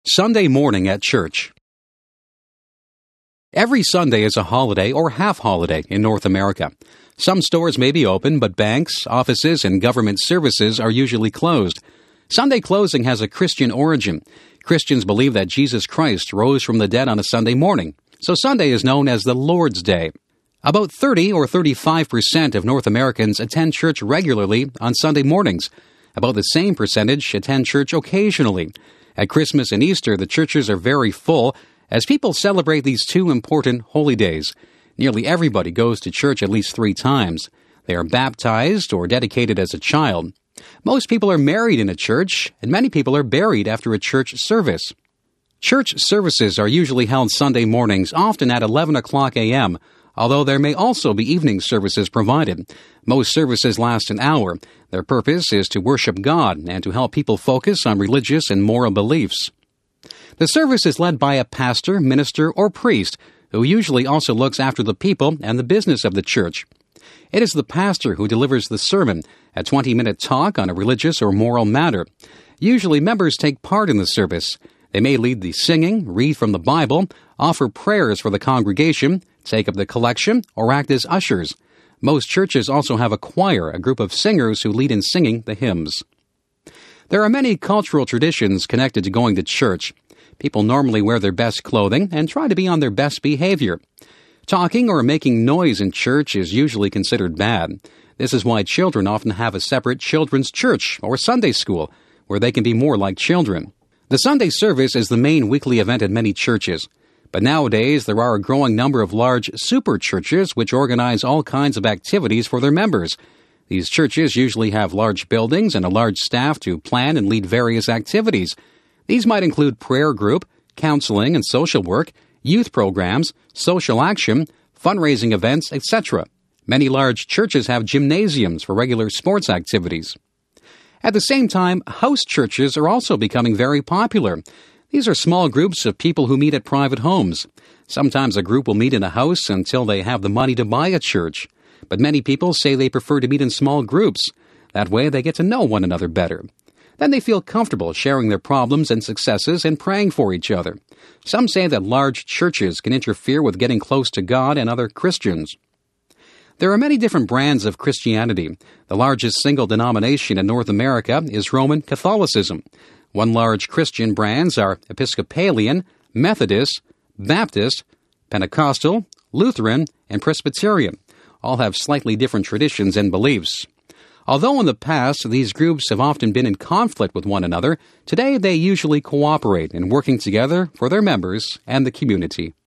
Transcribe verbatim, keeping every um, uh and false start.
Sunday morning at church. Every Sunday is a holiday or half-holiday in North America. Some stores may be open, but banks, offices, and government services are usually closed. Sunday closing has a Christian origin. Christians believe that Jesus Christ rose from the dead on a Sunday morning, so Sunday is known as the Lord's Day. About thirty or thirty-five percent of North Americans attend church regularly on Sunday mornings. About the same percentage attend church occasionally. At Christmas and Easter, the churches are very full as people celebrate these two important holy days. Nearly everybody goes to church at least three times. They are baptized or dedicated as a child. Most people are married in a church, and many people are buried after a church service. Church services are usually held Sunday mornings, often at eleven o'clock a.m., although there may also be evening services provided. Most services last an hour. Their purpose is to worship God and to help people focus on religious and moral beliefs. The service is led by a pastor, minister, or priest, who usually also looks after the people and the business of the church. It is the pastor who delivers the sermon, a twenty-minute talk on a religious or moral matter. Usually members take part in the service. They may lead the singing, read from the Bible, offer prayers for the congregation, take up the collection, or act as ushers. Most churches also have a choir, a group of singers who lead in singing the hymns. There are many cultural traditions connected to going to church. People normally wear their best clothing and try to be on their best behavior. Talking or making noise in church is usually considered bad. This is why children often have a separate children's church or Sunday school, where they can be more like children. The Sunday service is the main weekly event at many churches. But nowadays, there are a growing number of large super churches which organize all kinds of activities for their members. These churches usually have large buildings and a large staff to plan and lead various activities. These might include prayer group, counseling and social work, youth programs, social action, fundraising events, et cetera. Many large churches have gymnasiums for regular sports activities. At the same time, house churches are also becoming very popular. These are small groups of people who meet at private homes. Sometimes a group will meet in a house until they have the money to buy a church. But many people say they prefer to meet in small groups. That way they get to know one another better. Then they feel comfortable sharing their problems and successes and praying for each other. Some say that large churches can interfere with getting close to God and other Christians. There are many different brands of Christianity. The largest single denomination in North America is Roman Catholicism. One large Christian brands are Episcopalian, Methodist, Baptist, Pentecostal, Lutheran, and Presbyterian. All have slightly different traditions and beliefs. Although in the past these groups have often been in conflict with one another, today they usually cooperate in working together for their members and the community.